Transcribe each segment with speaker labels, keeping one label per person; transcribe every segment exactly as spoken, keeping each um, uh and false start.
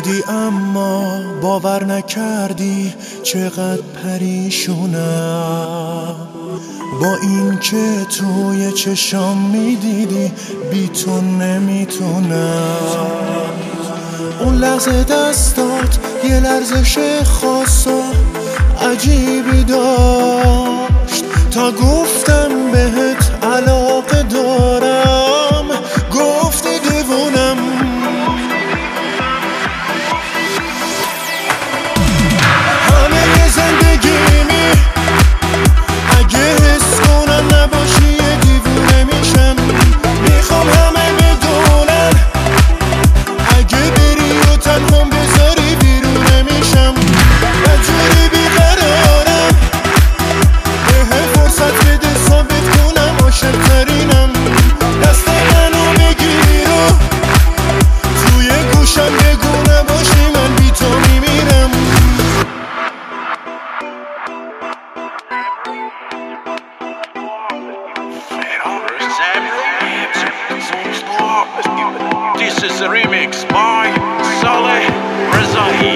Speaker 1: دیدی اما باور نکردی چقدر پریشونم، با این که توی چشام میدیدی بی تو نمیتونم. اون لحظه دستات یه لرزش خاص و عجیبی داشت، تا گفتم بهت علاقه دارم گفتی دیوونم. همه زندگیمی اگه حس کنم نباشی یه دیوونه میشم. میخوام همه بدونن اگه بری و تنها بذاری بیرونه میشم. نجوری بیقرارم به فرصت بده ثابت کنم عاشق ترینم. دست منو بگیر و توی گوشم بگو نباشی من بی تو میمیرم.
Speaker 2: This is a remix by Saleh Rezahi.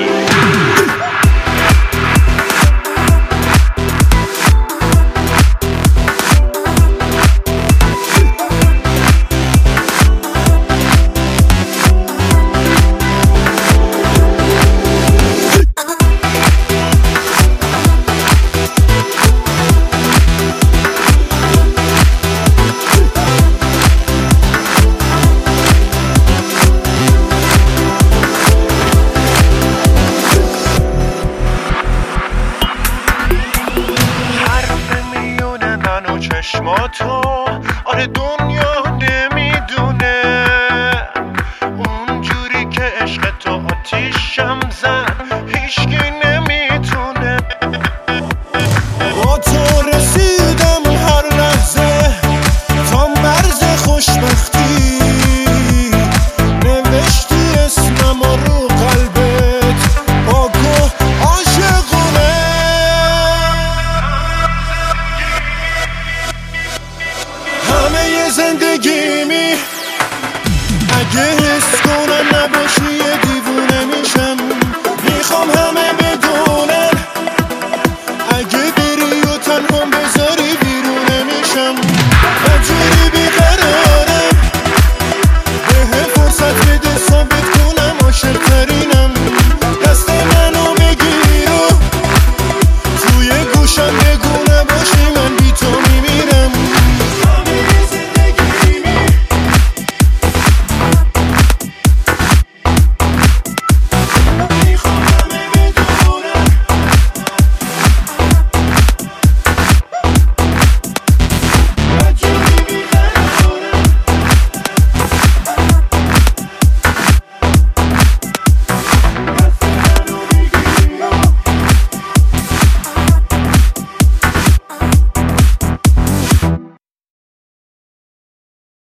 Speaker 1: چشماتو آره دنیا نمیدونه، اونجوری که عشق تو آتیشم زد هیچکی نمیتونه. با تو رسیدم هر لحظه تا مرز خوشبختی، نوشتی اسمم رو قلبت با گو عاشقونه. همه زندگیمی اگه حس کنم نباشی یه دیوونه میشم. میخوام همه